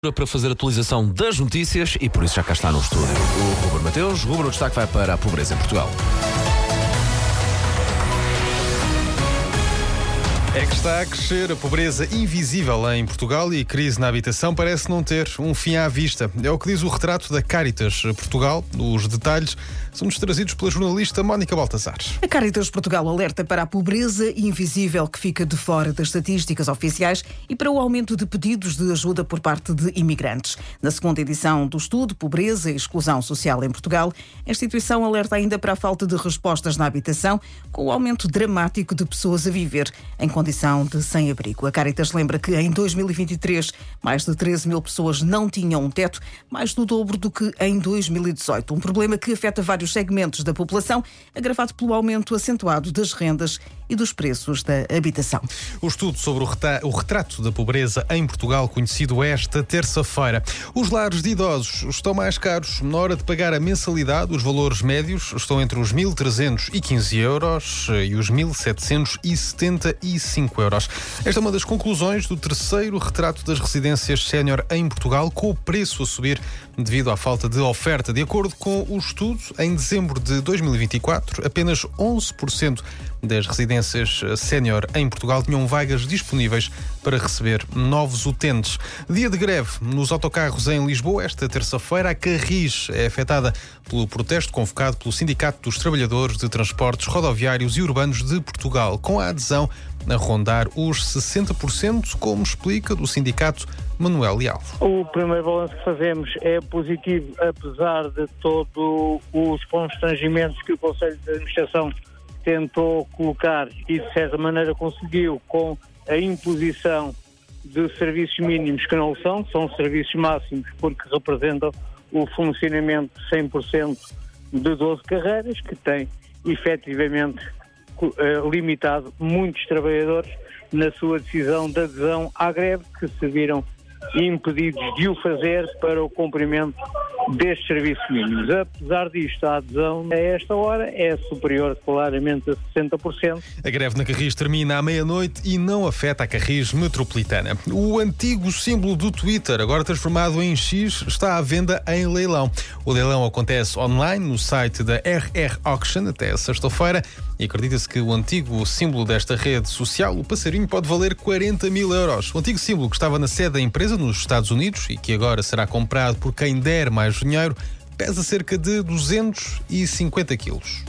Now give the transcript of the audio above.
Para fazer a atualização das notícias e por isso já cá está no estúdio o Ruben Mateus. Ruben, o destaque vai para a pobreza em Portugal. É que está a crescer a pobreza invisível em Portugal e a crise na habitação parece não ter um fim à vista. É o que diz o retrato da Caritas Portugal. Os detalhes são-nos trazidos pela jornalista Mónica Baltazar. A Caritas Portugal alerta para a pobreza invisível que fica de fora das estatísticas oficiais e para o aumento de pedidos de ajuda por parte de imigrantes. Na segunda edição do estudo Pobreza e Exclusão Social em Portugal, a instituição alerta ainda para a falta de respostas na habitação, com o aumento dramático de pessoas a viver em condição de sem-abrigo. A Caritas lembra que em 2023 mais de 13 mil pessoas não tinham um teto, mais do dobro do que em 2018. Um problema que afeta vários segmentos da população, agravado pelo aumento acentuado das rendas e dos preços da habitação. O estudo sobre o retrato da pobreza em Portugal, conhecido esta terça-feira. Os lares de idosos estão mais caros. Na hora de pagar a mensalidade, os valores médios estão entre os 1.315 euros e os 1.775 euros. Esta é uma das conclusões do terceiro retrato das residências sénior em Portugal, com o preço a subir devido à falta de oferta. De acordo com o estudo, em dezembro de 2024, apenas 11% das residências sénior em Portugal tinham vagas disponíveis para receber novos utentes. Dia de greve nos autocarros em Lisboa. Esta terça-feira, a Carris é afetada pelo protesto convocado pelo Sindicato dos Trabalhadores de Transportes Rodoviários e Urbanos de Portugal, com a adesão a rondar os 60%, como explica do sindicato Manuel Leal. O primeiro balanço que fazemos é positivo, apesar de todos os constrangimentos que o Conselho de Administração tentou colocar e, de certa maneira, conseguiu com a imposição de serviços mínimos que não são serviços máximos, porque representam o funcionamento 100% de 12 carreiras, que tem efetivamente limitado muitos trabalhadores na sua decisão de adesão à greve, que se viram impedidos de o fazer para o cumprimento destes serviços mínimos. Apesar disto, a adesão a esta hora é superior claramente a 60%. A greve na Carris termina à meia-noite e não afeta a Carris metropolitana. O antigo símbolo do Twitter, agora transformado em X, está à venda em leilão. O leilão acontece online no site da RR Auction até sexta-feira e acredita-se que o antigo símbolo desta rede social, o passarinho, pode valer 40 mil euros. O antigo símbolo que estava na sede da empresa nos Estados Unidos e que agora será comprado por quem der mais dinheiro, pesa cerca de 250 quilos.